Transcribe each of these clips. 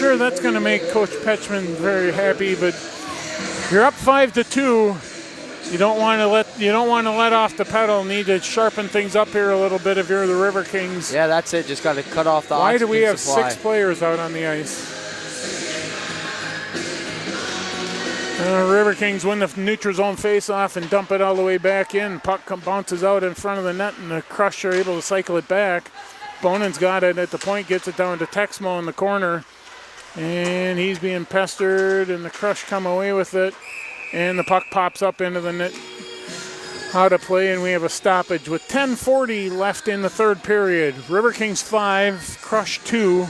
sure that's going to make Coach Petchman very happy, but you're up 5-2. You don't want to let off the pedal. Need to sharpen things up here a little bit if you're the River Kings. Yeah, that's it. Just got to cut off the Why do we have supply. 6 players out on the ice? River Kings win the neutral zone face-off and dump it all the way back in. Puck bounces out in front of the net, and the Crush are able to cycle it back. Bonen's got it at the point, gets it down to Texmo in the corner, and he's being pestered, and the Crush come away with it, and the puck pops up into the net. Out of play, and we have a stoppage with 10:40 left in the third period. River Kings 5, Crush 2.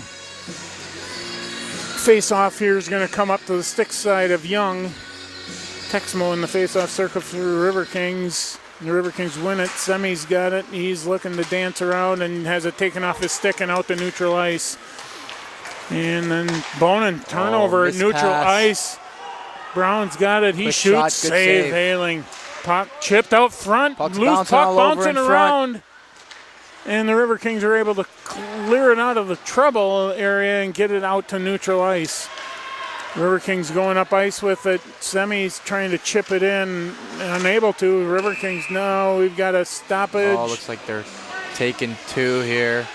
Face-off here is going to come up to the stick side of Young. Texmo in the face-off circle for the River Kings. The River Kings win it. Semi's got it. He's looking to dance around and has it taken off his stick and out to neutral ice. And then Bonin, turnover at neutral ice. Brown's got it. He Good shoots, shot, save, Hailing. Puck chipped out front, loose puck bouncing around. And the River Kings are able to clear it out of the trouble area and get it out to neutral ice. River Kings going up ice with it. Semi's trying to chip it in, unable to. River Kings, no, we've got a stoppage. Oh, looks like they're taking 2 here.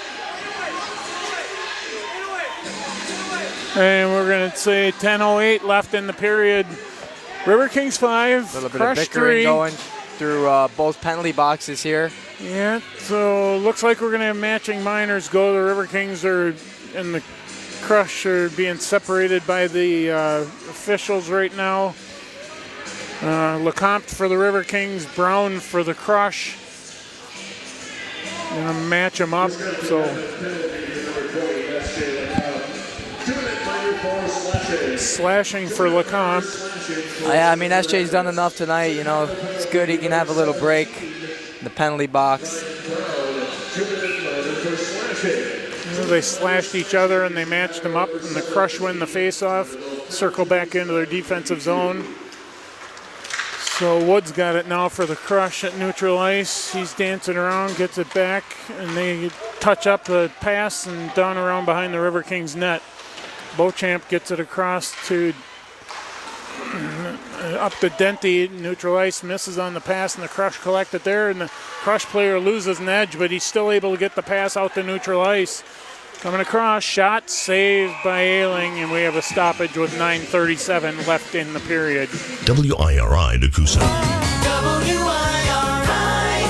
And we're going to say 10:08 left in the period. River Kings 5, A little bit Crush of bickering 3. going through both penalty boxes here. Yeah, so looks like we're going to have matching minors go. The River Kings and the Crush are being separated by the officials right now. Lecomte for the River Kings, Brown for the Crush. Going to match them up. So slashing for Lecomte. I mean, SJ's done enough tonight. You know, it's good he can have a little break in the penalty box. They slashed each other and they matched them up, and the Crush win the face-off, circle back into their defensive zone. So Wood's got it now for the Crush at neutral ice. He's dancing around, gets it back, and they touch up the pass and down around behind the River Kings net. Beauchamp gets it across to up to Denty, neutral ice, misses on the pass, and the Crush collect it there, and the Crush player loses an edge, but he's still able to get the pass out to neutral ice. Coming across, shot saved by Ailing, and we have a stoppage with 9:37 left in the period. WIRI Nakusa. WIRI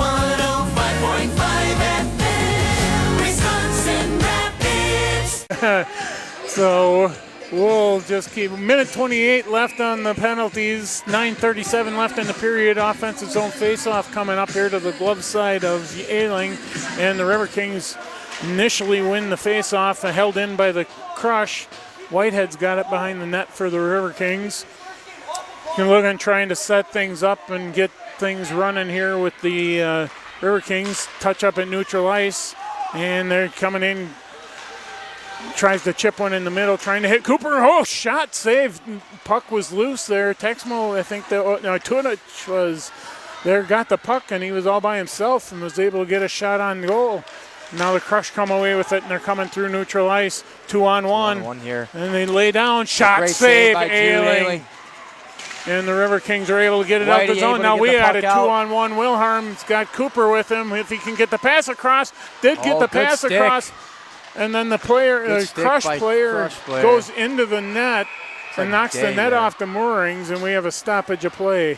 105.5 FM, Wisconsin Rapids. So we'll just keep minute 28 left on the penalties. 9:37 left in the period. Offensive zone face-off coming up here to the glove side of Ailing, and the River Kings initially win the face-off, held in by the Crush. Whitehead's got it behind the net for the River Kings. You're looking, trying to set things up and get things running here with the River Kings. Touch up at neutral ice, and they're coming in. Tries to chip one in the middle, trying to hit Cooper. Oh, shot saved. Puck was loose there. Texmo, I think Tunic was there, got the puck, and he was all by himself and was able to get a shot on goal. Now the Crush come away with it, and they're coming through neutral ice. 2-on-1. 2-on-1 here. And they lay down. Shot save, Ailing. And the River Kings are able to get it out the zone. Now we had a 2-on-1. Wilhelm's got Cooper with him. If he can get the pass across, get the pass across. And then the Crush player goes into the net and knocks the net off the moorings, and we have a stoppage of play.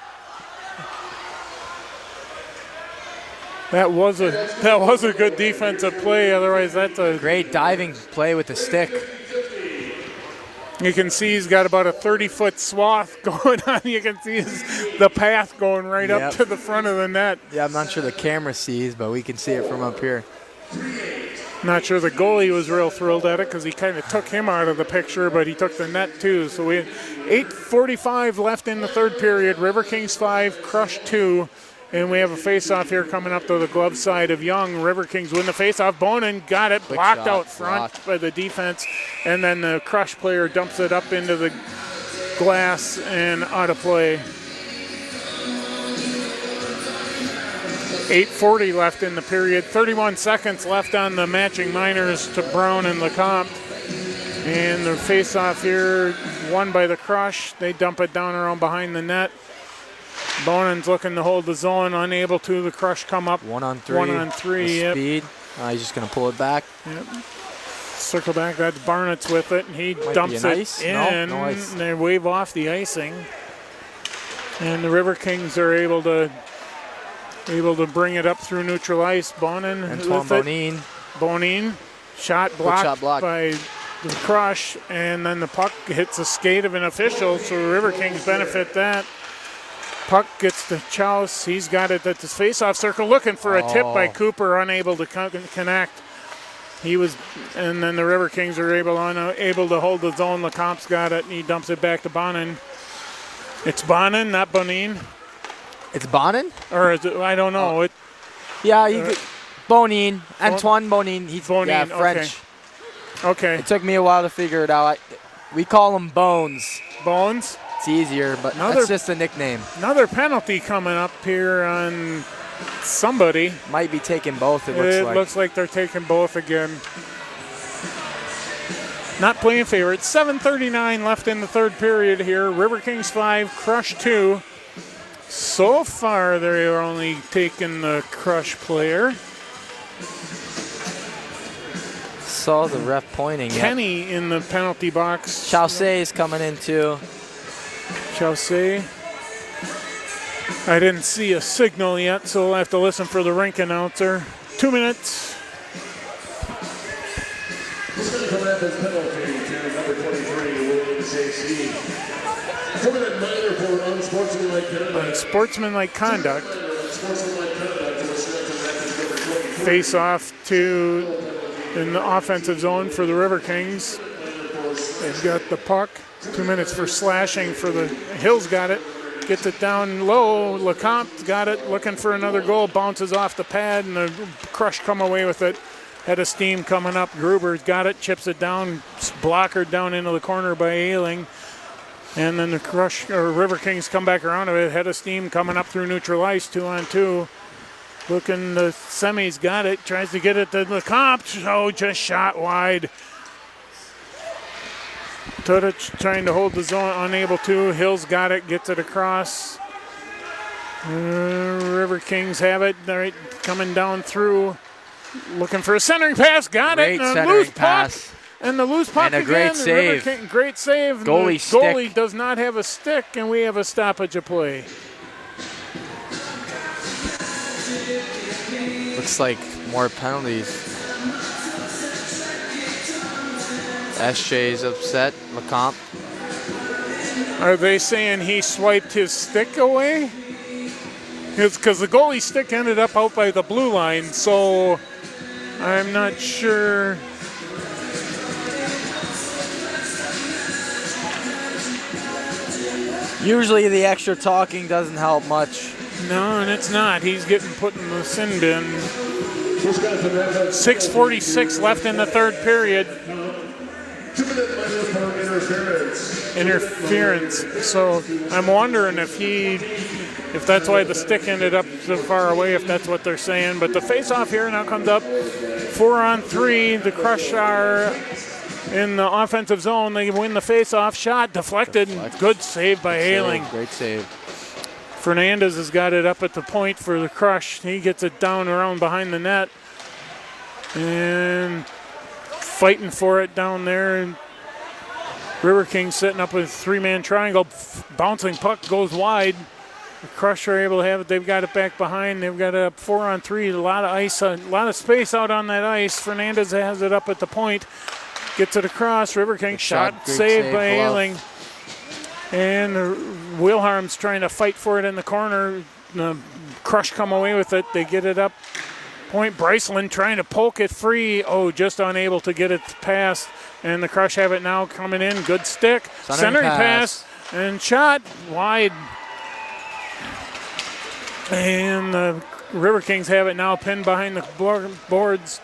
That was a good defensive play. Otherwise, that's a great diving play with the stick. You can see he's got about a 30-foot swath going on. You can see the path going right up to the front of the net. Yeah, I'm not sure the camera sees, but we can see it from up here. Not sure the goalie was real thrilled at it because he kind of took him out of the picture, but he took the net too. So we had 8:45 left in the third period. River Kings 5, Crush 2. And we have a face-off here coming up to the glove side of Young. River Kings win the face-off. Bonin got it, blocked out front by the defense. And then the Crush player dumps it up into the glass and out of play. 8:40 left in the period. 31 seconds left on the matching minors to Brown and Lecomte. And the face-off here won by the Crush. They dump it down around behind the net. Bonan's looking to hold the zone, unable to. The Crush come up. 1-on-3. 1-on-3, yep. Speed. He's just going to pull it back. Yep. Circle back, that's Barnett's with it. He dumps it in. No ice. They wave off the icing. And the River Kings are able to bring it up through neutral ice. Bonin Antoine with it. Bonin. Bonin, shot blocked block. by the Crush, and then the puck hits the skate of an official, so the River Kings benefit that. Puck gets to Chouse. He's got it at the face-off circle, looking for a tip by Cooper, unable to connect. And then the River Kings are able to hold the zone. Lecomp's got it, and he dumps it back to Bonin. It's Bonin, not Bonin. It's Bonin? Or is it, I don't know. Bonin. Antoine Bonin. He's Bonin, French. Okay. It took me a while to figure it out. We call him Bones. Bones? It's easier, but that's just a nickname. Another penalty coming up here on somebody. Might be taking both, it looks like they're taking both again. Not playing favorites. 7:39 left in the third period here. River Kings 5, Crush 2. So far, they're only taking the Crush player. Saw the ref pointing. Kenny in the penalty box. Chaussee is coming in too. Chaussee. I didn't see a signal yet, so we'll have to listen for the rink announcer. 2 minutes. He's going to come out as penalty to number 23, Williams AC. Coming at minor for unsportsmanlike conduct. Unsportsmanlike conduct. Unsportsmanlike conduct to Wisconsin. Face off to in the offensive zone for the River Kings. They've got the puck. 2 minutes for slashing for the Hills. Got it. Gets it down low. Lecomte got it. Looking for another goal. Bounces off the pad, and the Crush come away with it. Head of steam coming up. Gruber's got it. Chips it down. Blockered down into the corner by Ailing. And then the Crush or River Kings come back around to it. Head of steam coming up through neutral ice. 2-on-2. Looking, the semis got it. Tries to get it to Lecomte. Oh, just shot wide. Tudic trying to hold the zone, unable to. Hills got it, gets it across. River Kings have it. They're coming down through. Looking for a centering pass. Got it. Great And a loose pass. puck. And the loose puck And a again. great The save. River King, great save. Goalie the goalie stick. does not have a stick, and we have a stoppage of play. Looks like more penalties. SJ's upset. Lecomte. Are they saying he swiped his stick away? It's because the goalie stick ended up out by the blue line, so I'm not sure. Usually the extra talking doesn't help much. No, and it's not. He's getting put in the sin bin. 6:46 left in the third period. 2 minute minor for Interference. So I'm wondering if that's why the stick ended up so far away, if that's what they're saying. But the face-off here now comes up. 4-on-3. The Crush are in the offensive zone. They win the face-off. Shot deflected. Good save by Ailing. Great save. Fernandez has got it up at the point for the Crush. He gets it down around behind the net. And fighting for it down there. River Kings setting up with a three-man triangle. Bouncing puck goes wide. The Crush are able to have it. They've got it back behind. They've got a 4-on-3. A lot of ice, a lot of space out on that ice. Fernandez has it up at the point. Gets it across. River Kings shot saved by Ailing. And Wilharm's trying to fight for it in the corner. The Crush come away with it. They get it up. Point Bryceland trying to poke it free. Oh, just unable to get it past. And the Crush have it now coming in. Good stick. Centering pass. And shot wide. And the River Kings have it now pinned behind the boards.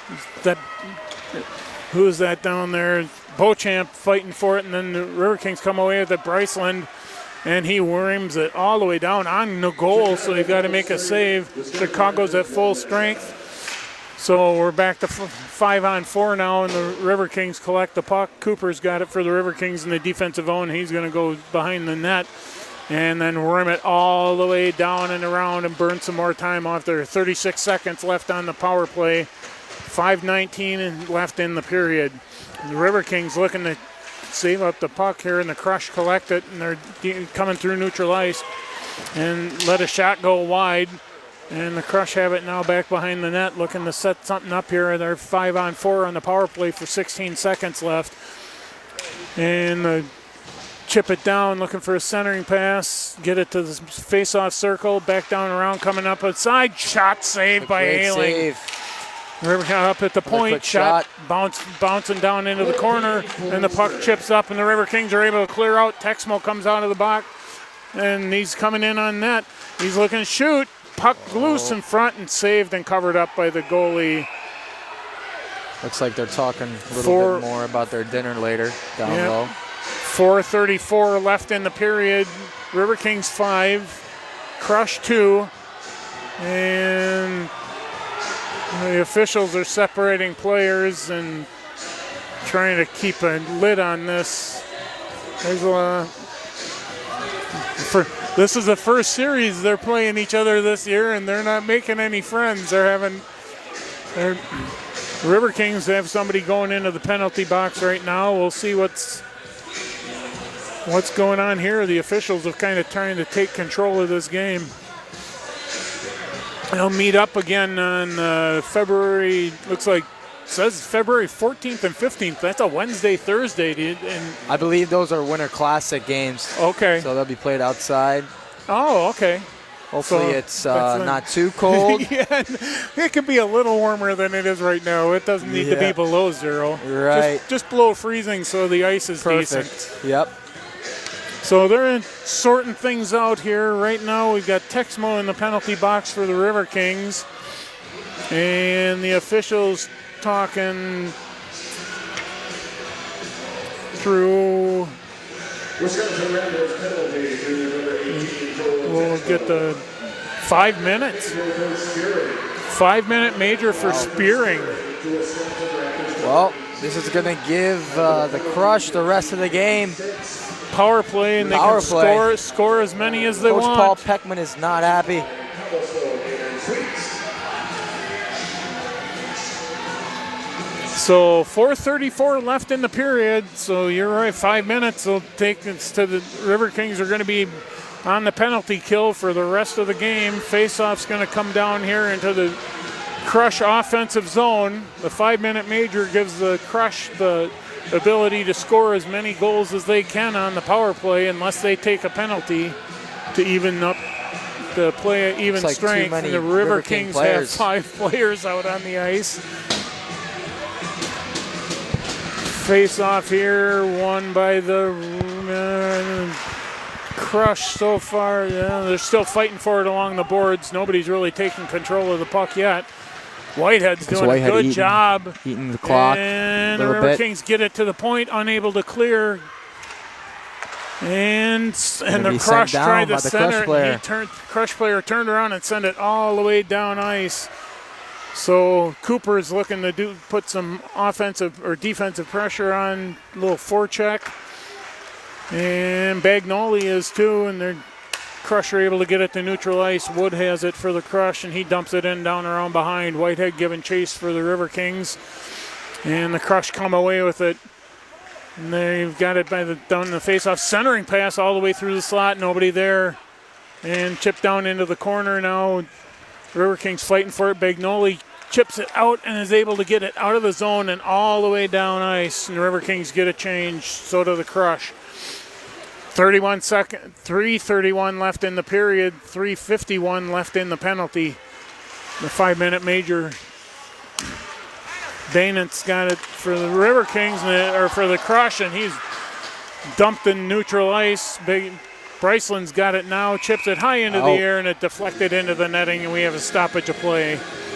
Who is that down there? Beauchamp fighting for it, and then the River Kings come away with it. Bryceland, and he worms it all the way down on the goal, so they've got to make a save. Chicago's at full strength. So we're back to 5-on-4 now, and the River Kings collect the puck. Cooper's got it for the River Kings in the defensive zone. He's going to go behind the net and then rim it all the way down and around and burn some more time off there. 36 seconds left on the power play. 5:19 left in the period. The River Kings looking to save up the puck here, and the Crush collect it, and they're coming through neutral ice and let a shot go wide. And the Crush have it now back behind the net, looking to set something up here. They're 5-on-4 on the power play for 16 seconds left. And chip it down, looking for a centering pass. Get it to the face-off circle, back down around, coming up outside. Shot saved by Ayling. River up at the point, shot bouncing down into the corner, and the puck chips up, and the River Kings are able to clear out. Texmo comes out of the box, and he's coming in on net. He's looking to shoot. Puck loose in front and saved and covered up by the goalie. Looks like they're talking a little bit more about their dinner later down low. 4:34 left in the period. River Kings 5, Crush 2, and the officials are separating players and trying to keep a lid on this. This is the first series they're playing each other this year, and they're not making any friends. River Kings have somebody going into the penalty box right now. We'll see what's going on here. The officials have kind of trying to take control of this game. They'll meet up again on February, looks like, says February 14th and 15th. That's a Wednesday, Thursday, dude. And I believe those are Winter Classic games. Okay. So they'll be played outside. Oh, okay. Hopefully it's not too cold. Yeah, it can be a little warmer than it is right now. It doesn't need to be below 0. Right. Just below freezing so the ice is Perfect. decent. Yep. So they're sorting things out here. Right now we've got Texmo in the penalty box for the River Kings. And the officials talking through. We'll get the 5 minutes. 5-minute major for spearing. Well, this is going to give the Crush the rest of the game. Power play, and they can score as many as they want. want. Paul Peckman is not happy. So 4:34 left in the period. So you're right, 5 minutes will take us to the River Kings are going to be on the penalty kill for the rest of the game. Faceoff's going to come down here into the Crush offensive zone. The 5-minute major gives the Crush the ability to score as many goals as they can on the power play unless they take a penalty to even up the play at even strength. And the River Kings have 5 players out on the ice. Face off here, won by the Crush so far. Yeah, they're still fighting for it along the boards. Nobody's really taking control of the puck yet. It's doing a good job. Eating the clock. And the River Kings get it to the point, unable to clear. And the Crush tried to center. Crush player turned around and sent it all the way down ice. So Cooper is looking to put some offensive or defensive pressure on, a little forecheck. And Bagnoli is too, and they're Crush are able to get it to neutral ice. Wood has it for the Crush, and he dumps it in down around behind. Whitehead giving chase for the River Kings. And the Crush come away with it. And they've got it down the face-off. Centering pass all the way through the slot. Nobody there. And chipped down into the corner now. River Kings fighting for it. Bagnoli chips it out and is able to get it out of the zone and all the way down ice. And the River Kings get a change. So do the Crush. 3:31 left in the period, 3:51 left in the penalty. The 5-minute major. Danett's got it for the River Kings, or for the Crush, and he's dumped in neutral ice. Bryceland's got it now, chips it high into the air, and it deflected into the netting, and we have a stoppage of play.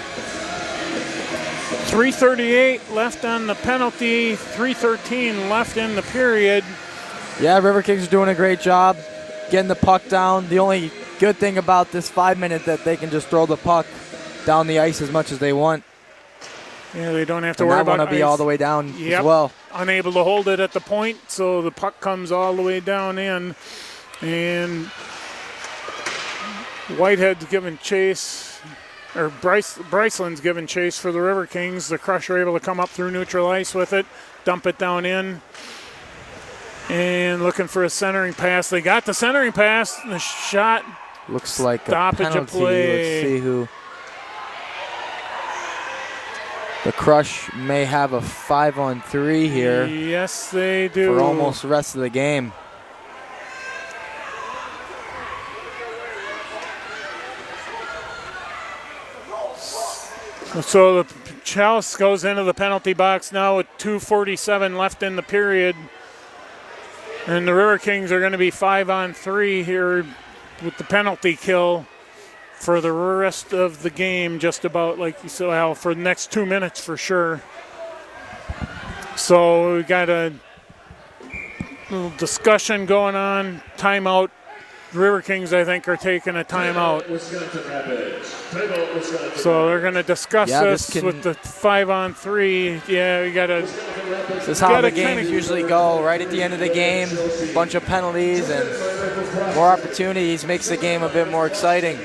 3:38 left on the penalty, 3:13 left in the period. Yeah, River Kings are doing a great job getting the puck down. The only good thing about this 5 minute that they can just throw the puck down the ice as much as they want. Yeah, they don't have to And worry that about one will be all the way down Yep. as well. Unable to hold it at the point, so the puck comes all the way down in. And Whitehead's giving chase, or Bryceland's giving chase for the River Kings. The Crush are able to come up through neutral ice with it, dump it down in. And looking for a centering pass. They got the centering pass. The shot. Looks like Stoppage a of penalty. play. Let's see who. The Crush may have a 5-on-3 here Yes, they do. for almost the rest of the game. So the Chalice goes into the penalty box now with 2:47 left in the period. And the River Kings are going to be 5-on-3 here with the penalty kill for the rest of the game, just about like you said, Al, for the next 2 minutes for sure. So we got a little discussion going on. Timeout. The River Kings, I think, are taking a timeout. Wisconsin Rapids. Timeout, Wisconsin. So they're going to discuss this this with the 5-on-3. Yeah, we got to. This is how Gotta the games kinda- usually go. Right at the end of the game, a bunch of penalties and more opportunities makes the game a bit more exciting.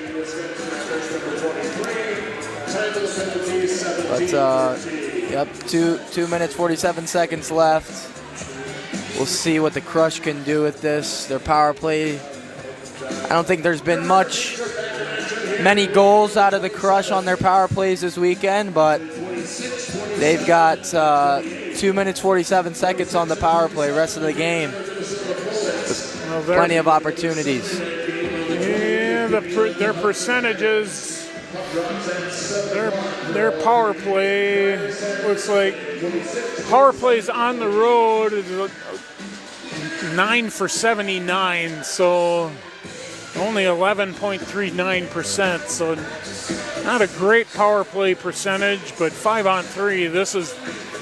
But yep, 2 minutes 47 seconds left. We'll see what the Crush can do with this. Their power play. I don't think there's been many goals out of the Crush on their power plays this weekend, but they've got 2 minutes 47 seconds on the power play. Rest of the game, Well, plenty of opportunities. Yeah, their percentages, their power play looks like power plays on the road is 9 for 79, so only 11.39%. So not a great power play percentage, but 5-on-3. This is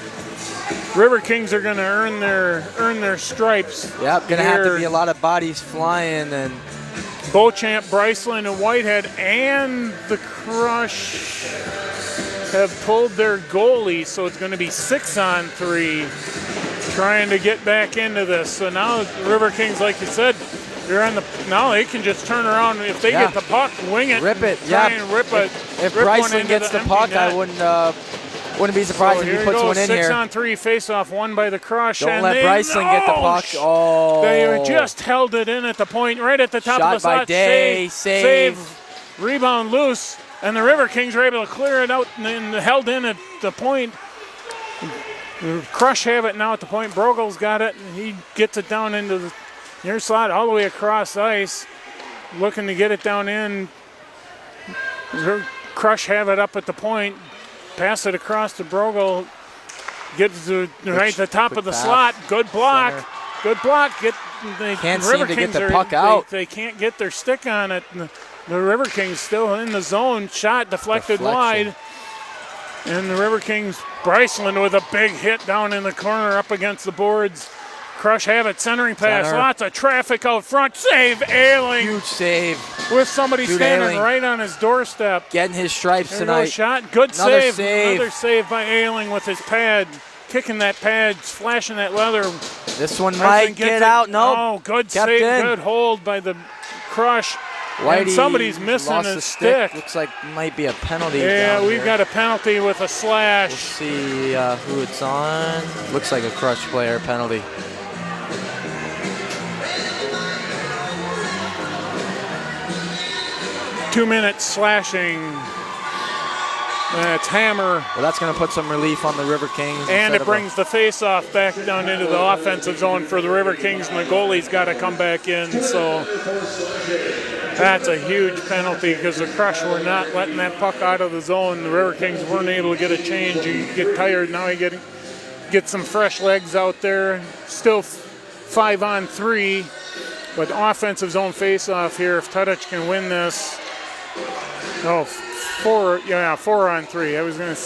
River Kings are going to earn their stripes. Yep, gonna have to here. be a lot of bodies flying and. Beauchamp, Bryceland, and Whitehead, and the Crush have pulled their goalie, so it's going to be 6-on-3, trying to get back into this. So now the River Kings, like you said, they're on the. Now they can just turn around if they get the puck, wing it, Rip it, try yeah. and rip it. If rip one Bryceland into gets the empty puck, net. I wouldn't be surprised So if here he puts goes, one in here. 6-on-3 face-off, won by the Crush. Don't and let they, Bryceland get the puck. Oh. They just held it in at the point, right at the top Shot of the slot. by Day, save. Rebound loose, and the River Kings are able to clear it out and held in at the point. The Crush have it now at the point. Brogel's got it, and he gets it down into the near slot all the way across ice, looking to get it down in. The Crush have it up at the point. Pass it across to Brogel. Gets to right at the top of the pass. slot. Good block. Center. Good block. Can't River seem to get Kings the puck out. They can't get their stick on it. The River Kings still in the zone. Shot deflected wide. And the River Kings, Bryceland with a big hit down in the corner up against the boards. Crush have it. Centering pass. Center. Lots of traffic out front. Save Ailing Huge save. with somebody Jude standing Ailing. right on his doorstep. Getting his stripes There tonight. goes shot. Good Another save. save. Another save by Ailing with his pad. Kicking that pad, flashing that leather. This one Bryceland might gets get it. out. Nope. Oh, good Kept save. in. Good hold by the Crush. Whitey And somebody's missing lost his the stick. Looks like might be a penalty. Yeah, down we've here. got a penalty with a slash. We'll see who it's on. Looks like a Crush player penalty. Two-minute slashing. That's Hammer. Well, that's going to put some relief on the River Kings. And instead it of a- brings the face-off back down into the offensive zone for the River Kings, and the goalie's got to come back in. So that's a huge penalty because the Crush were not letting that puck out of the zone. The River Kings weren't able to get a change. You get tired. Now you get some fresh legs out there. Still 5-on-3, but offensive zone face-off here. If Tudich can win this. Oh, 4-on-3. I was going to.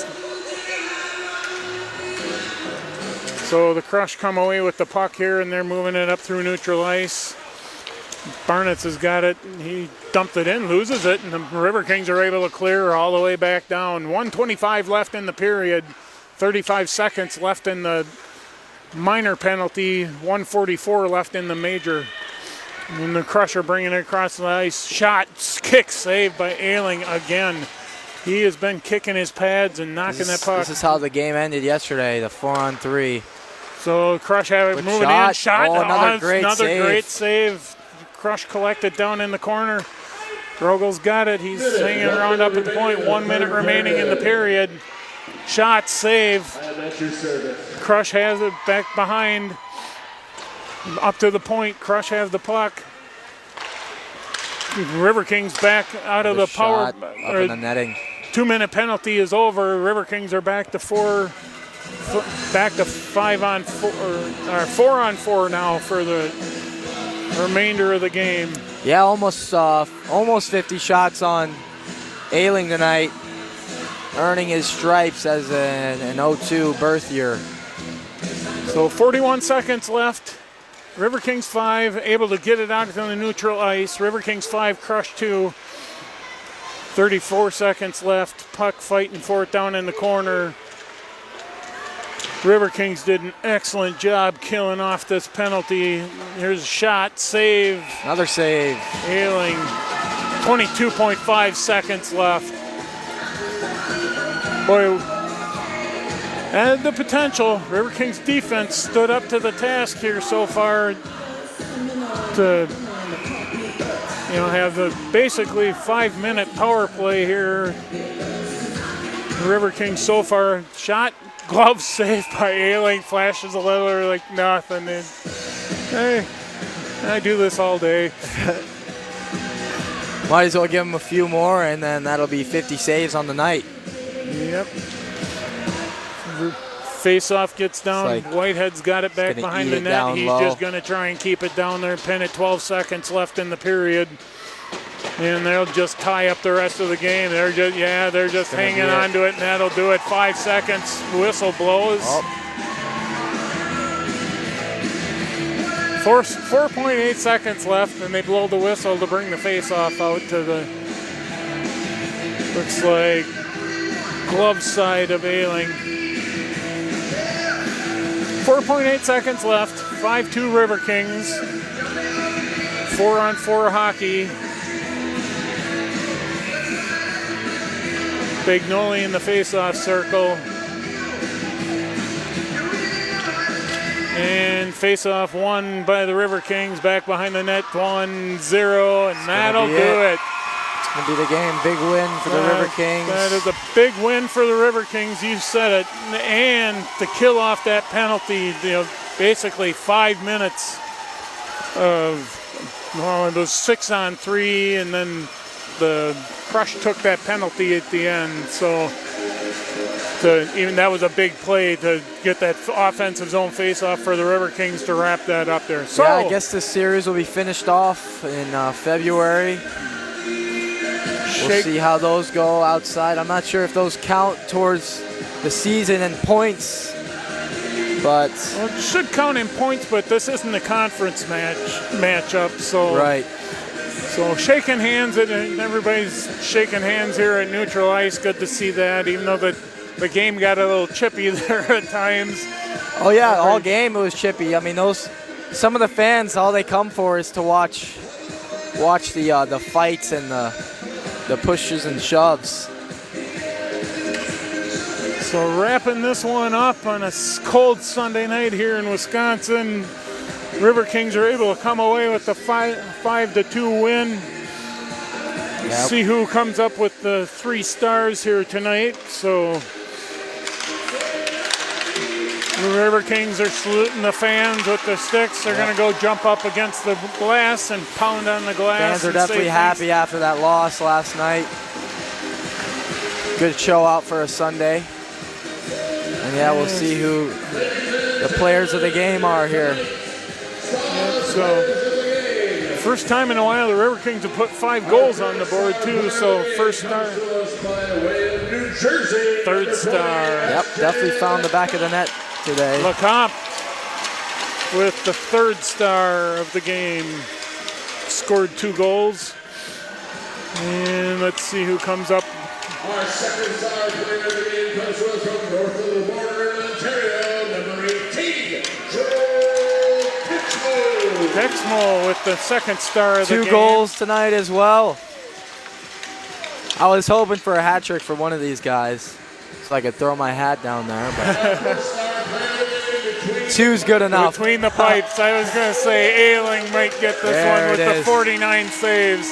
So the Crush come away with the puck here, and they're moving it up through neutral ice. Barnetts has got it. He dumped it in, loses it, and the River Kings are able to clear all the way back down. 1:25 left in the period. 35 seconds left in the minor penalty, 1:44 left in the major. And the Crusher bringing it across the ice. Shot, kick, saved by Ayling again. He has been kicking his pads and knocking that puck. This is how the game ended yesterday, the 4-on-3. So Crush have it moving in. Shot. Oh, another great save. Great save. Crush collected down in the corner. Drogel's got it. He's hanging around up at the point. 1 minute remaining in the period. Shot, save. Crush has it back behind. Up to the point. Crush has the puck. River Kings back out of the power. Up in the netting. 2 minute penalty is over. River Kings are back to 4-on-4 now for the remainder of the game. Yeah, almost 50 shots on Ayling tonight, earning his stripes as an 0-2 birth year. So 41 seconds left. River Kings 5, able to get it out on the neutral ice. River Kings 5, Crush 2. 34 seconds left. Puck fighting for it down in the corner. River Kings did an excellent job killing off this penalty. Here's a shot, save. Another save. Ayling, 22.5 seconds left. Boy, and the potential. River Kings defense stood up to the task here so far to have the basically 5-minute power play here. River Kings so far, shot, glove saved by Ayling, flashes a letter like nothing. And, hey, I do this all day. Might as well give him a few more, and then that'll be 50 saves on the night. Yep. Face-off gets down. Whitehead's got it back behind the net. He's just going to try and keep it down there. Pin at 12 seconds left in the period. And they'll just tie up the rest of the game. They're just hanging on to it, and that'll do it. 5 seconds. Whistle blows. 4.8 seconds left, and they blow the whistle to bring the face-off out to the, looks like, glove side of Ayling. 4.8 seconds left. 5-2 River Kings. 4-on-4 hockey. Bagnoli in the face-off circle. And face-off won by the River Kings. Back behind the net, 1-0, and that'll do it. It's going to be the game. Big win for the River Kings. That is a big win for the River Kings. You said it. And to kill off that penalty, basically 5 minutes of, it was 6-on-3, and then the Crush took that penalty at the end. So even that was a big play to get that offensive zone face-off for the River Kings to wrap that up there. So yeah, I guess this series will be finished off in February. We'll see how those go outside. I'm not sure if those count towards the season and points, but well, it should count in points. But this isn't a conference matchup, so right. So shaking hands, and everybody's shaking hands here at neutral ice. Good to see that, even though the game got a little chippy there at times. Oh yeah, all game it was chippy. I mean, some of the fans, all they come for is to watch the fights and the pushes and shoves. So wrapping this one up on a cold Sunday night here in Wisconsin, River Kings are able to come away with the 5-2 win. Yep. See who comes up with the 3 stars here tonight. So the River Kings are saluting the fans with the sticks. They're going to go jump up against the glass and pound on the glass. Fans are definitely happy after that loss last night. Good show out for a Sunday. And yeah, we'll see who the players of the game are here. So, first time in a while the River Kings have put 5 goals on the board too. So, first star, third star. Yep, definitely found the back of the net today. Lecomte with the 3rd star of the game. Scored 2 goals. And let's see who comes up Our second star player of the game comes to us from north of the border in Ontario, number 18, Joe Dixmo. Dexmo with the second star of the game. 2 goals tonight as well. I was hoping for a hat trick for one of these guys, so I could throw my hat down there, but 2's good enough. Between the pipes, I was going to say Ayling might get this There one with it the is. 49 saves.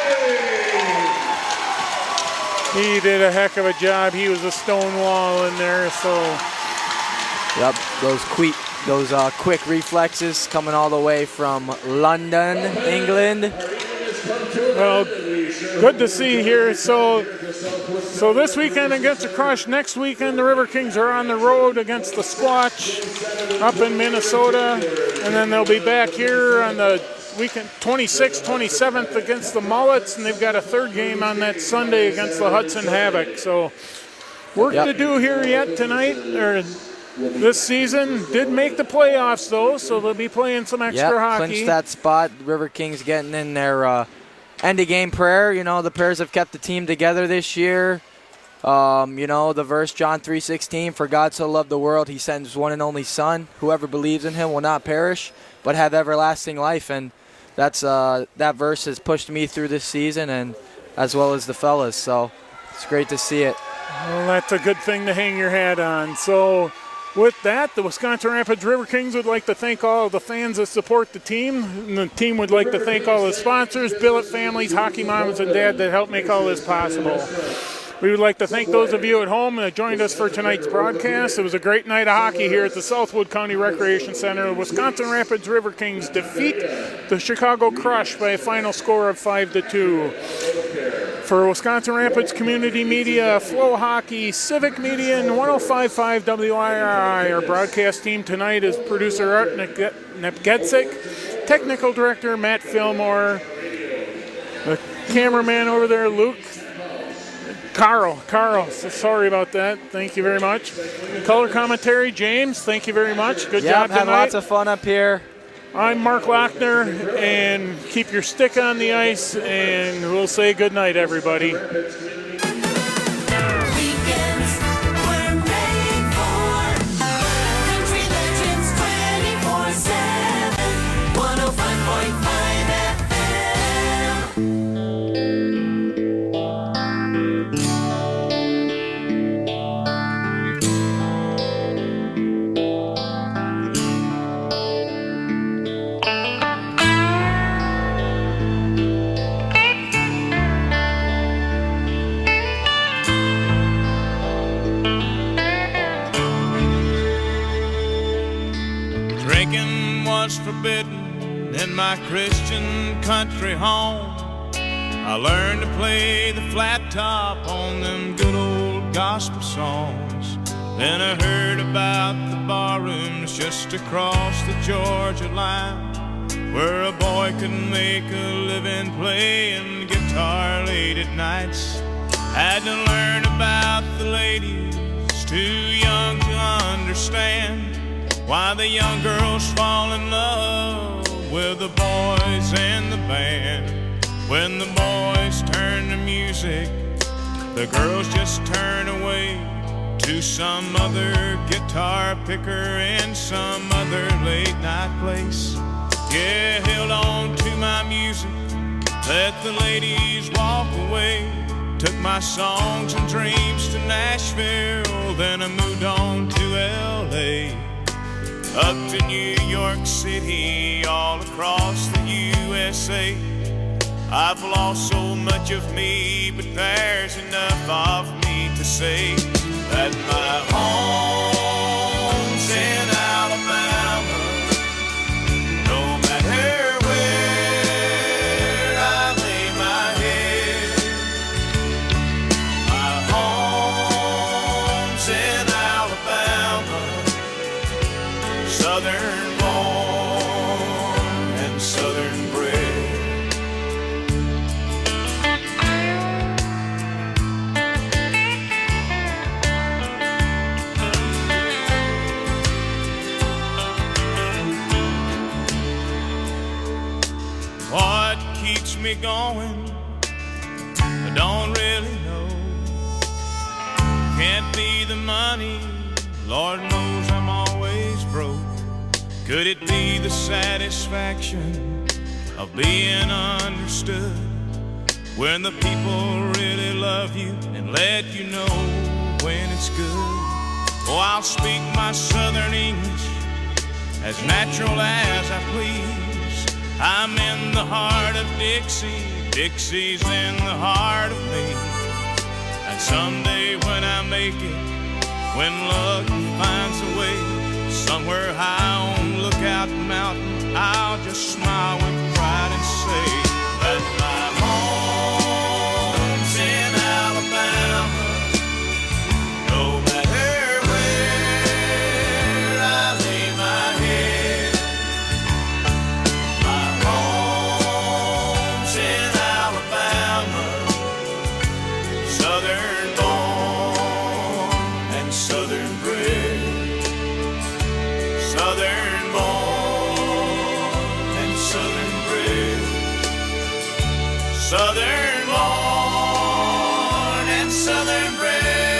He did a heck of a job. He was a stone wall in there, so Yep, those quick reflexes coming all the way from London, England. well, good to see here. So this weekend against the Crush, next weekend the River Kings are on the road against the Squatch up in Minnesota, and then they'll be back here on the weekend 26th, 27th against the Mullets, and they've got a third game on that Sunday against the Hudson Havoc. So work to do here yet tonight, or this season. Did make the playoffs though, so they'll be playing some extra hockey. Clinched that spot. River Kings getting in their end of game prayer. You know, the prayers have kept the team together this year. You know, the verse John 3:16, for God so loved the world, he sent his one and only son. Whoever believes in him will not perish, but have everlasting life. And that's that verse has pushed me through this season, and as well as the fellas. So it's great to see it. Well, that's a good thing to hang your hat on. So with that, the Wisconsin Rapids River Kings would like to thank all of the fans that support the team. And the team would like to thank all the sponsors, billet families, hockey moms and dad that helped make all this possible. We would like to thank those of you at home that joined us for tonight's broadcast. It was a great night of hockey here at the Southwood County Recreation Center. The Wisconsin Rapids River Kings defeat the Chicago Crush by a final score of 5-2. For Wisconsin Rapids Community Media, Flow Hockey, Civic Media, and 105.5 WIRI, our broadcast team tonight is producer Art Nepgetzik, technical director Matt Fillmore, the cameraman over there, Luke. Carl, sorry about that. Thank you very much. Color commentary, James, thank you very much. Good job tonight. Had lots of fun up here. I'm Mark Lochner, and keep your stick on the ice, and we'll say good night, everybody. Weekends were made for country legends 24/7. 105.5 FM. Drinking was forbidden in my Christian country home. I learned to play the flat top on them good old gospel songs. Then I heard about the bar rooms just across the Georgia line, where a boy could make a living playing guitar late at nights. Had to learn about the ladies, too young to understand why the young girls fall in love with the boys and the band. When the boys turn to music, the girls just turn away to some other guitar picker in some other late night place. Yeah, held on to my music, let the ladies walk away. Took my songs and dreams to Nashville, then I moved on to L.A. Up to New York City, all across the USA. I've lost so much of me, but there's enough of me to say that my home's in Alabama. No matter where I lay my head, my home's in Alabama. Southern born and southern bred. What keeps me going, I don't really know. Can't be the money, Lord knows I'm always broke. Could it be the satisfaction of being understood when the people really love you and let you know when it's good? Oh, I'll speak my Southern English as natural as I please. I'm in the heart of Dixie, Dixie's in the heart of me. And someday when I make it, when luck finds a way, somewhere high on Lookout Mountain, I'll just smile with pride and say that my home's in Alabama. No matter where I lay my head, my home's in Alabama. Southern born and Southern bred. Southern born and Southern bred. Southern born and Southern bred.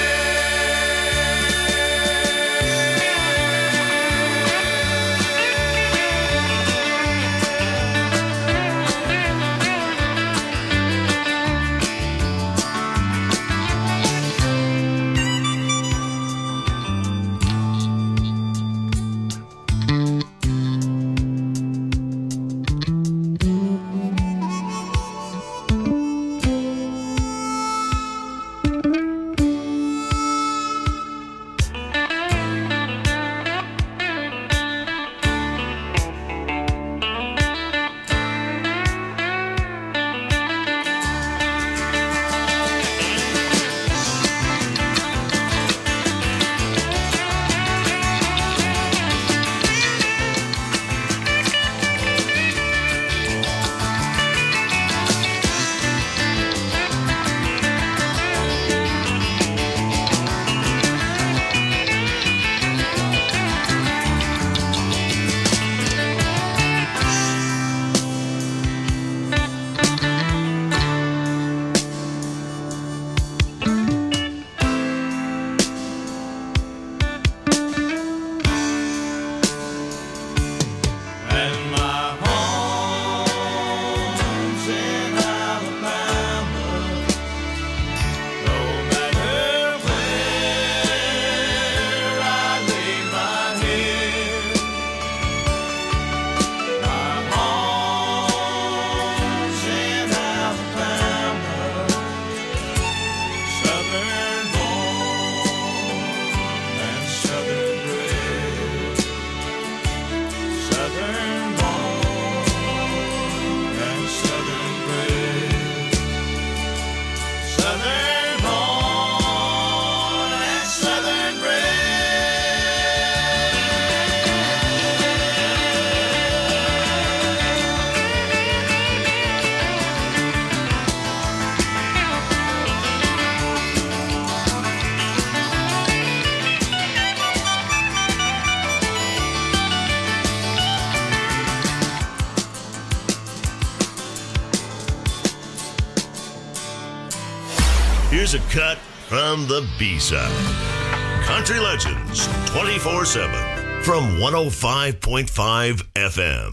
Here's a cut from the B-side. Country Legends 24/7 from 105.5 FM.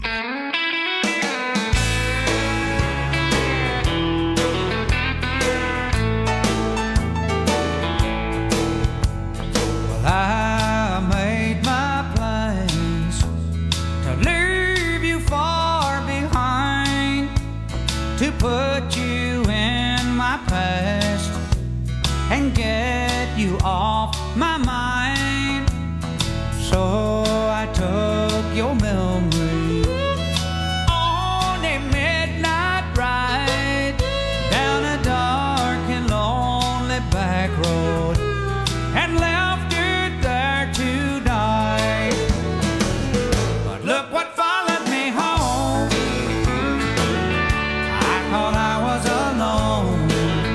I made my plans to leave you far behind, to put you in my past and get you off my mind. So I took your memory on a midnight ride down a dark and lonely back road and left it there to die. But look what followed me home. I thought I was alone,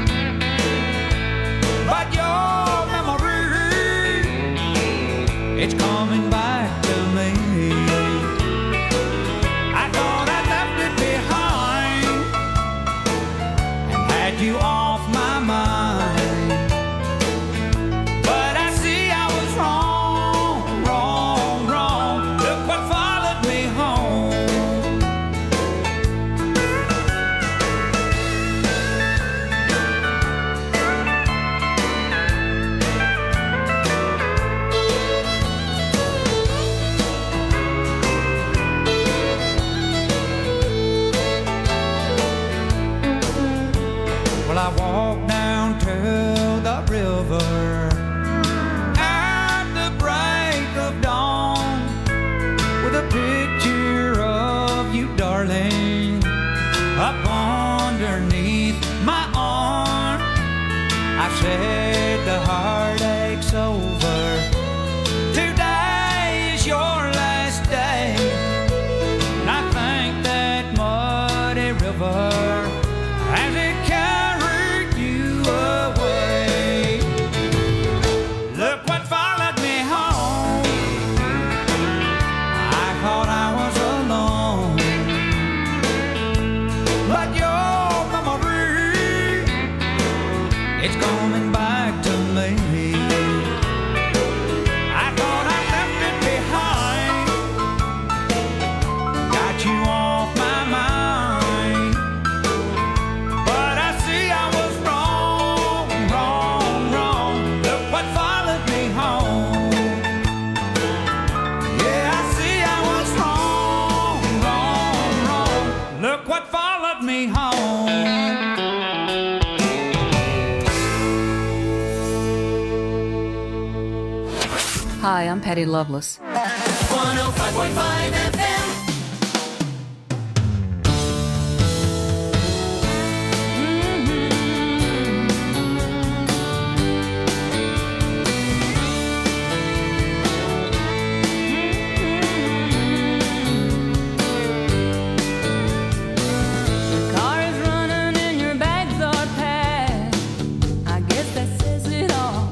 but your memory, it's coming back to me. I thought I left it behind and had you off my mind, darling, up underneath my arm. I said the heartache's over. Today is your last day. And I think that muddy river as it carried you away. Look what followed me home. I thought I was alone, but your memory, it's coming back to me. I thought I left it behind, got you off my mind, but I see I was wrong, wrong, wrong. Look what followed me home. Yeah, I see I was wrong, wrong, wrong. Look what followed me home. Hi, I'm Patty Loveless. 105.5 FM. Your car is running and your bags are packed. I guess that says it all.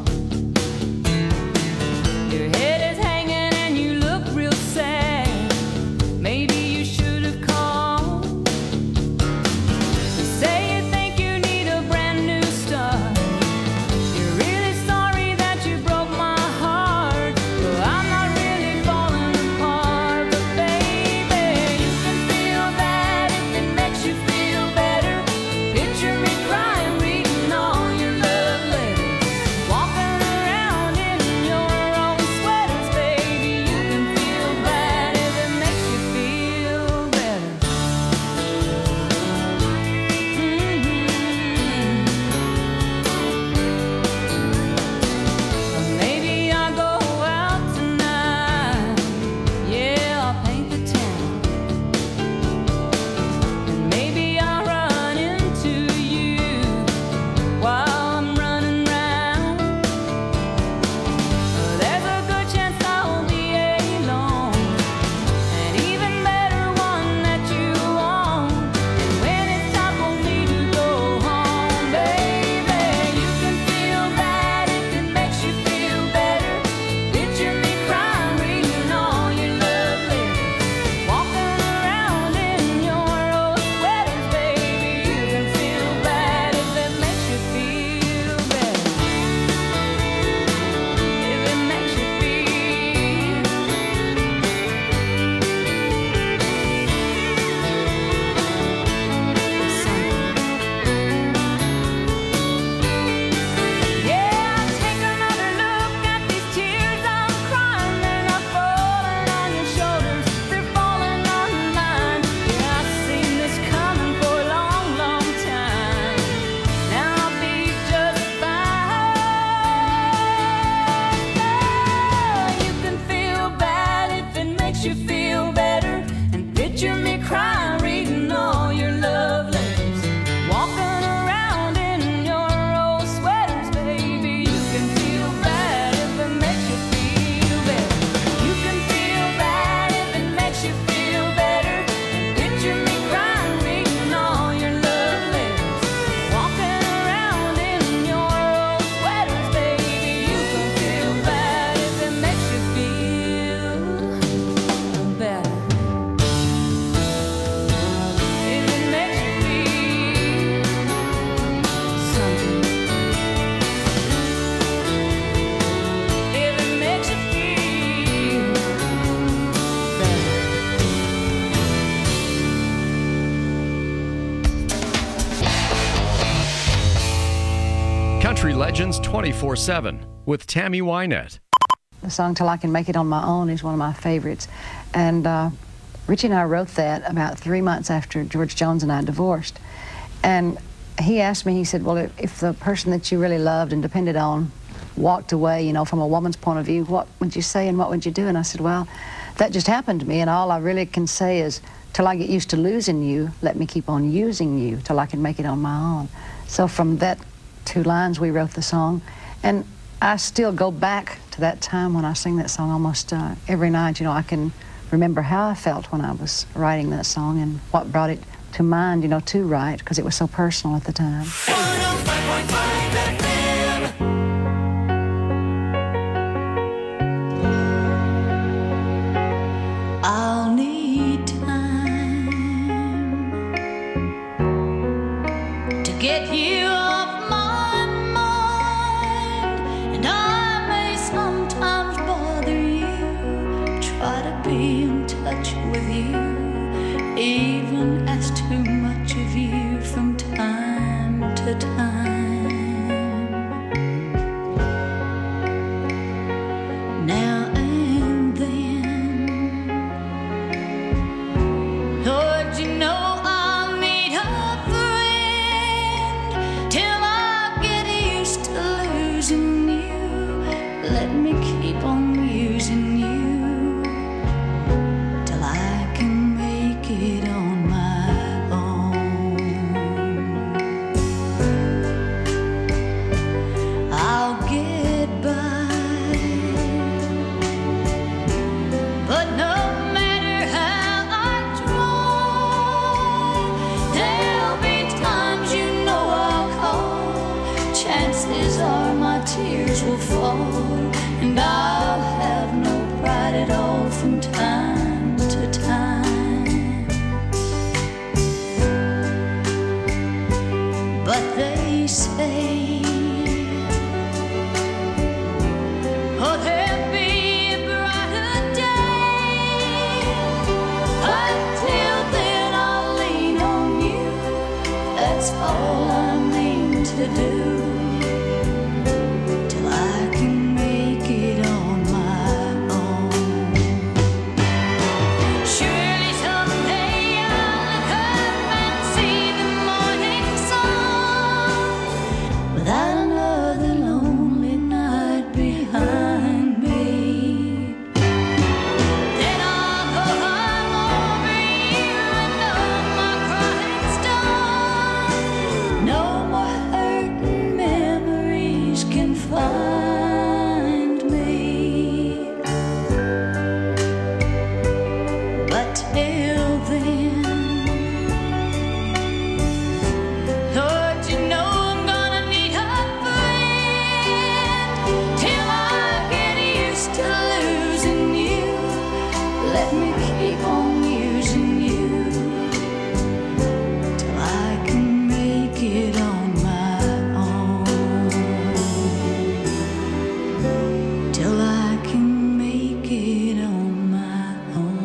Your head is hanging and you look real sad. Maybe you should have called. You say you think you need a brand new start. You're really sorry that you broke my heart. Well, I'm not really falling apart, but baby, you can feel that if it makes you feel better. Picture me crying, reading all your love letters, walking around in your own sweaters, baby. You can feel bad if it makes you feel better. Maybe I'll go out tonight. Yeah, I'll paint the town. And maybe I'll run into you while I'm running round. There's a good chance I'll be alone, and even better one that you want. And when it's time for me to go home, baby, you can feel bad if it makes you feel better. Picture me crying, reading all your love letters, walking around in your old sweaters, baby. You can feel bad if it makes you feel better. If it makes you feel Yeah, take another look at these tears I'm crying, and I'm falling on your shoulders. They're falling on mine. Yeah, I've seen this coming for a long, long time. Now I'll be just fine. You can feel bad if it makes you feel better, and picture me crying, reading all your love letters, walking around in your old sweaters, baby. You can feel bad if it makes you feel better. You can feel bad if it makes you feel better. Picture me crying, reading all your love letters, walking around in your old sweaters, baby. You can feel bad if it makes you feel better. If it makes you feel something. If it makes you feel better. Country Legends 24/7 with Tammy Wynette. The song Till I Can Make It on My Own is one of my favorites. And Richie and I wrote that about 3 months after George Jones and I divorced. And he asked me, he said, well, if the person that you really loved and depended on walked away, you know, from a woman's point of view, what would you say and what would you do? And I said, well, that just happened to me, and all I really can say is till I get used to losing you, let me keep on using you till I can make it on my own. So from that 2 lines, we wrote the song. And I still go back to that time when I sing that song almost every night. You know, I can remember how I felt when I was writing that song and what brought it to mind, you know, to write, because it was so personal at the time. 105.5 FM. I'll need time to get you off my mind, and I may sometimes bother you, try to be in touch with you, even ask too much of you from time to time. Now and then, Lord, you know I'll need a friend till I get used to losing you. Let me keep on using you till I can make it on my own. I'll get by, but no matter how I try, there'll be times you know I'll call. Chances are my tears will fall, and I'll have no pride at all from time to time. But they say, oh, there'll be a brighter day. Until then, I'll lean on you. That's all I mean to do till I can make it on my own. Surely someday I'll look up and see the morning sun without another lonely night behind me. Then I'll go home over you and know my crying's done. No more hurting memories can find me. But till then, Lord, you know I'm gonna need a friend till I get used to losing you. Let me keep on using you till I can make it on my own. Till I can make it on my own.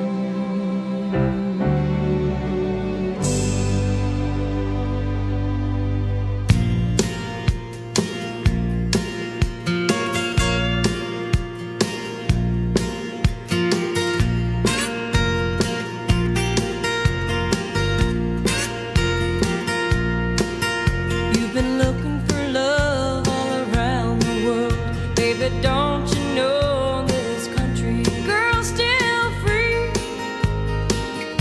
You've been looking for love all around the world. Baby, don't you know this country girl's still free?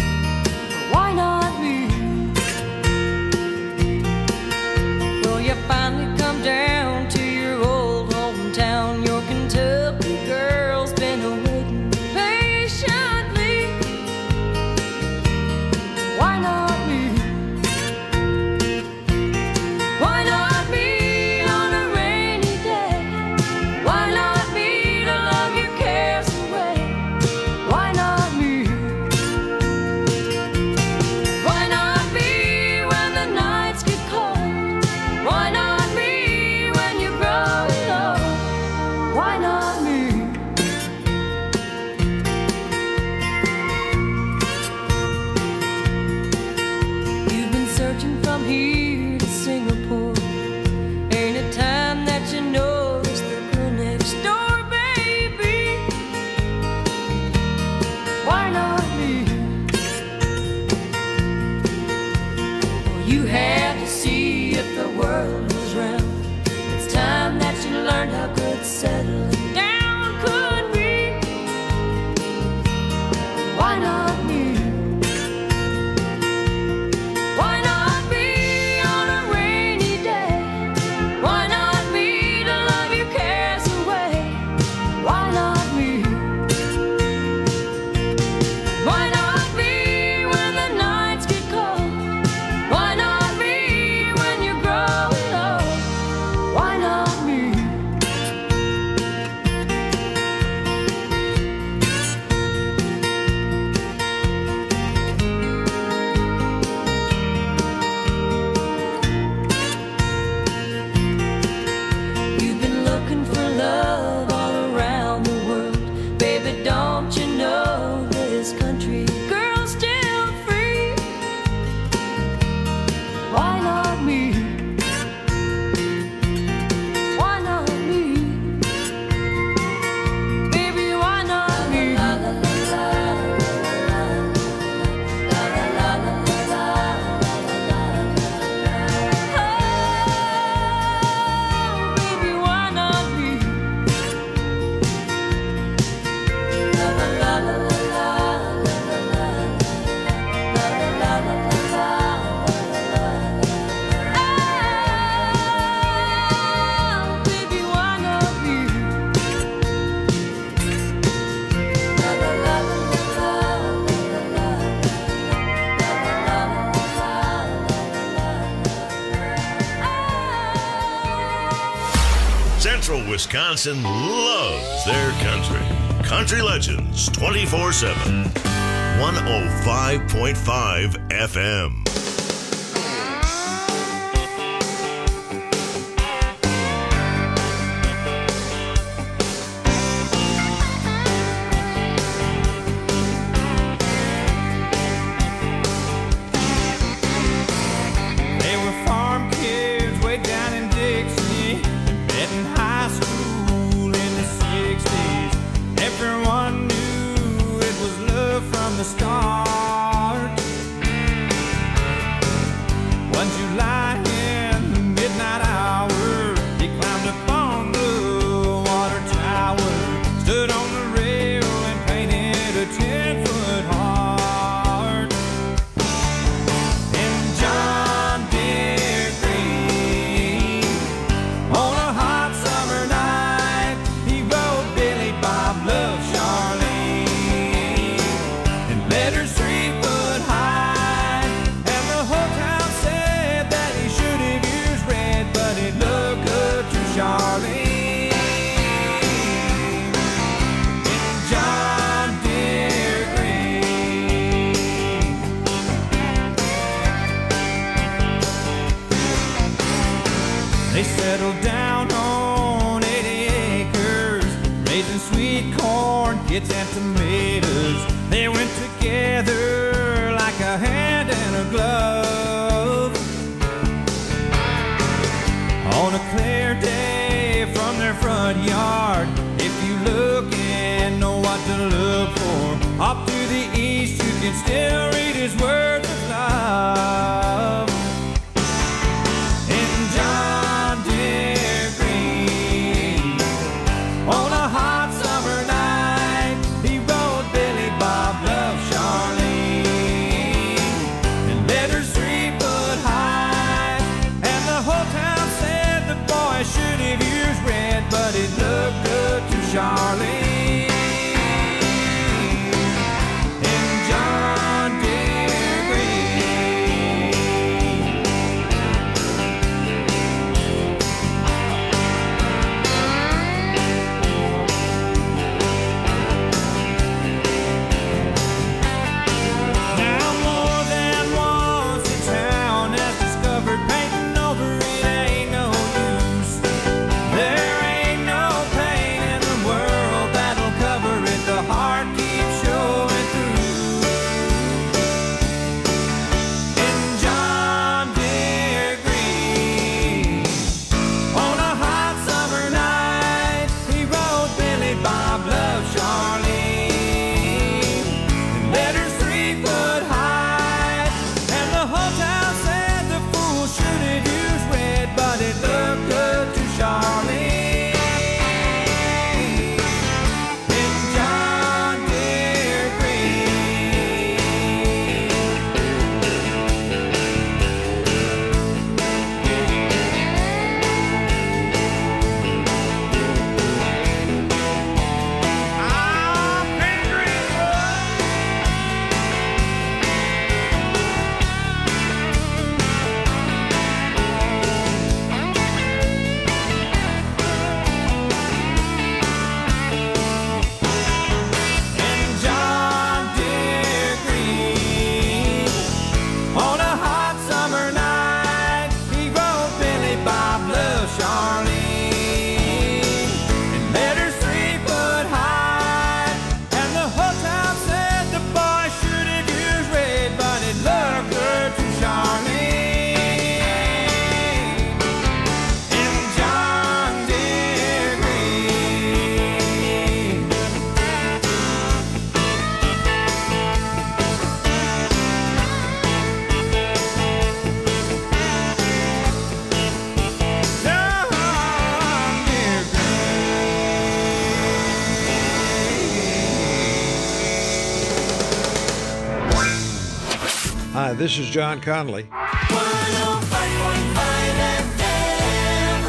Wisconsin loves their country. Country Legends 24/7. 105.5 FM. The start. One July in the midnight hour, he climbed up on the water tower, stood on the rail and painted a 10-foot heart. And John Deere Green, on a hot summer night, he wrote Billy Bob Love Charlene. Letters 3 foot high, and the whole town said that he should have used red, but it looked good to Charlene. In John Deere Green. They settled down on 80 acres, raising sweet corn, kids and tomatoes. They went together like a hand and a glove. On a clear day from their front yard, if you look and know what to look for, up to the east you can still read his words of love. In John Deere Green, on a hot summer night, he wrote Billy Bob Love Charlene. And letters 3 foot high, and the whole town said the boy should have used red, but it looked good to Charlene. In John Deere Green. Now more than once the town has discovered painting over it ain't no use. There ain't no paint in the world that'll cover it. The heart keeps showing through. In John Deere Green, on a hot summer night, he wrote Billy Bob Love Charlene. And letters 3 foot high, and the whole town said the fool should have used red, but it looked good to Charlene. In John Deere Green. Ah, Penny Greenwood. In John Deere Green, on a hot summer night, he wrote Billy Bob Love Charlene. And letters 3 foot high, and the whole town said the boy should have used red, but it looked good to Charlene. In John Deere Green. John Deere Hi, this is John Conley. 105.5 FM.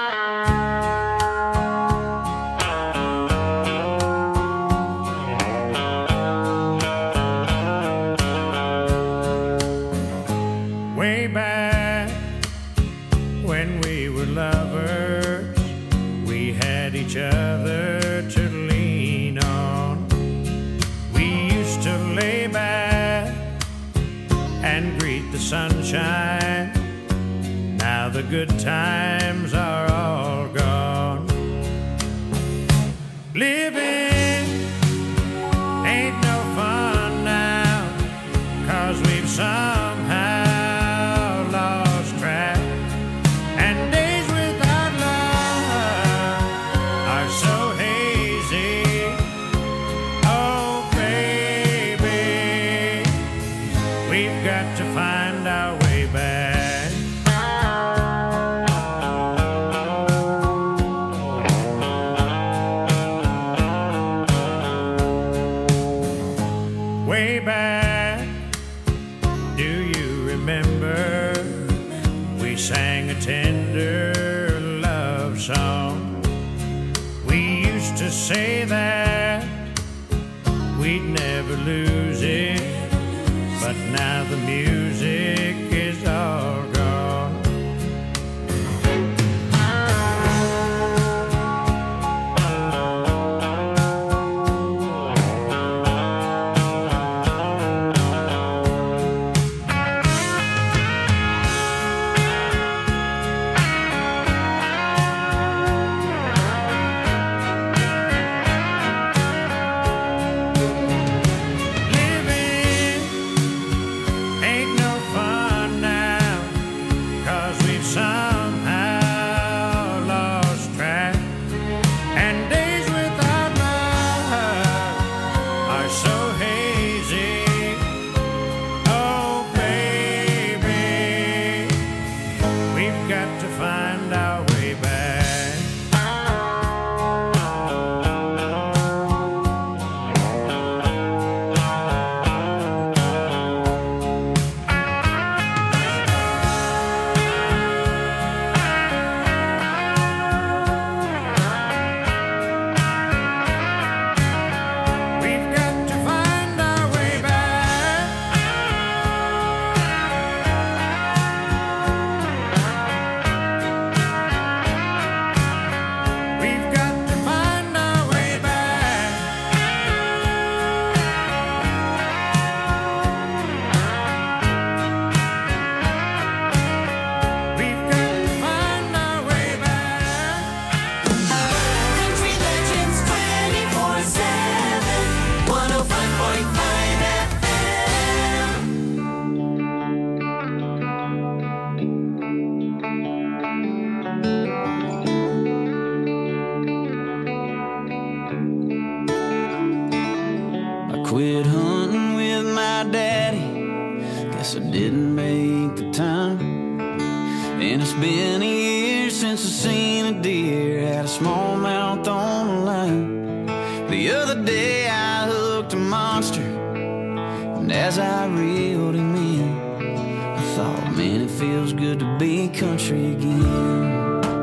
Way back when we were lovers, we had sunshine. Now the good times are all gone. Living ain't no fun now, 'cause we've somehow lost track. And days without love are so hazy. Oh, baby, we've got to find our way back. Way back, do you remember? We sang a tender love song. We used to say that we'd never lose it, but now the music is all gone. Living ain't no fun now, 'cause we've somehow lost track. And days without love are so hazy. Oh, baby, we've got to find our way back. We've got to find our way back. We've got to find our way back. We've got to find our way back. Country Legends 24/7, 105.5 FM. I quit hunting with my daddy. Guess I didn't make the time. And it's been a year since I seen a deer. Had a smallmouth on the line. The other day I hooked a monster, and as I reeled him in, I thought, man, it feels good to be country again.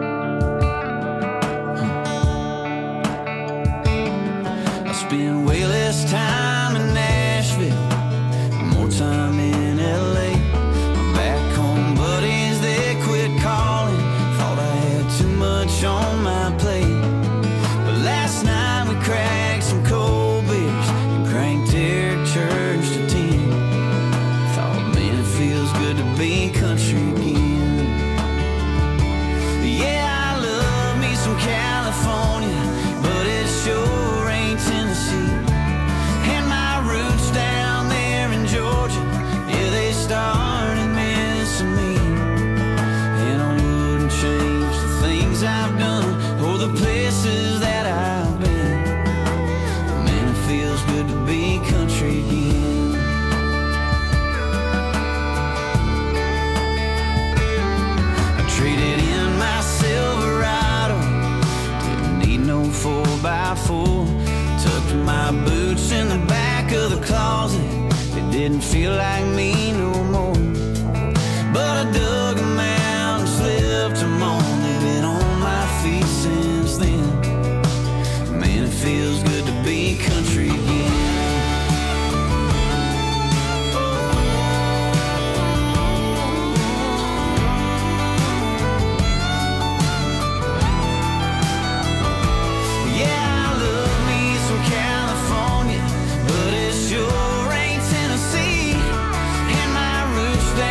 I spend way less time in Nashville, more time in LA. My back home buddies, they quit calling. Thought I had too much on my plate. But last night we cracked some cold beers and cranked Eric Church to 10. Thought, man, it feels good to be country again. Yeah, I love me some California, but it sure ain't Tennessee. And my roots down there in Georgia, yeah, they started missing me. And I wouldn't change the things I've done or the places that I've been. Man, it feels good to be country again. I traded in my Silverado, didn't need no 4x4. Tucked my boots in the back of the closet, it didn't feel like me no more. But I dug them out and slipped them on. They've been on my feet since then. Man, it feels good to be country again. Yeah, I love me some California, but it sure ain't Tennessee. And my roots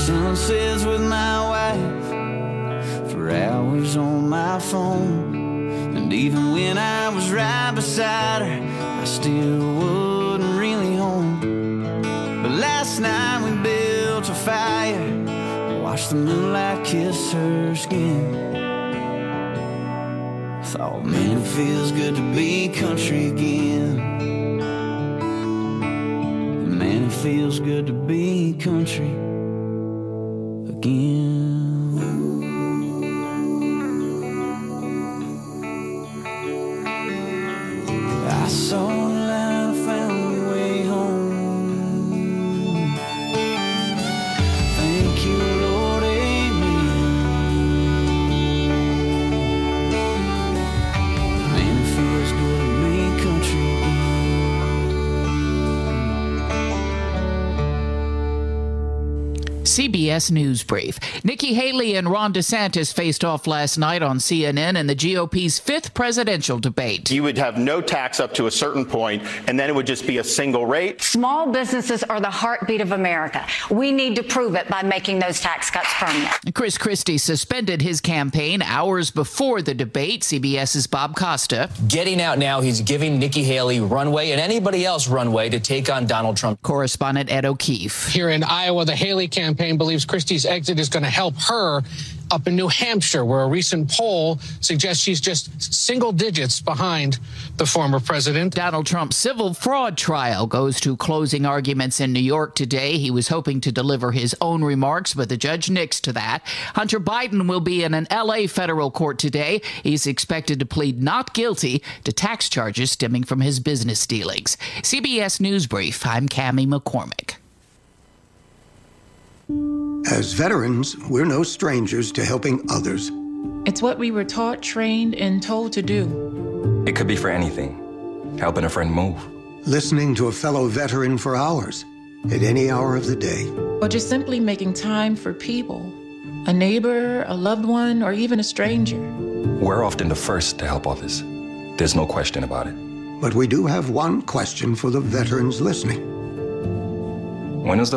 sunsets with my wife, for hours on my phone. And even when I was right beside her, I still wasn't really home. But last night we built a fire, watched the moonlight kiss her skin. Thought, man, it feels good to be country again. Man, it feels good to be country again. I saw the light, I found my way home. Thank you, Lord, amen. Man, it feels good to be country CBS News Brief. Nikki Haley and Ron DeSantis faced off last night on CNN in the GOP's fifth presidential debate. You would have no tax up to a certain point, and then it would just be a single rate. Small businesses are the heartbeat of America. We need to prove it by making those tax cuts permanent. Chris Christie suspended his campaign hours before the debate. CBS's Bob Costa. Getting out now, he's giving Nikki Haley runway and anybody else runway to take on Donald Trump. Correspondent Ed O'Keefe. Here in Iowa, the Haley campaign believes Christie's exit is going to help her up in New Hampshire, where a recent poll suggests she's just single digits behind the former president. Donald Trump's civil fraud trial goes to closing arguments in New York today. He was hoping to deliver his own remarks, but the judge nixed to that. Hunter Biden will be in an L.A. federal court today. He's expected to plead not guilty to tax charges stemming from his business dealings. CBS News Brief, I'm Cammie McCormick. As veterans, we're no strangers to helping others. It's what we were taught, trained, and told to do. It could be for anything. Helping a friend move. Listening to a fellow veteran for hours, at any hour of the day. Or just simply making time for people. A neighbor, a loved one, or even a stranger. We're often the first to help others. There's no question about it. But we do have one question for the veterans listening. When is the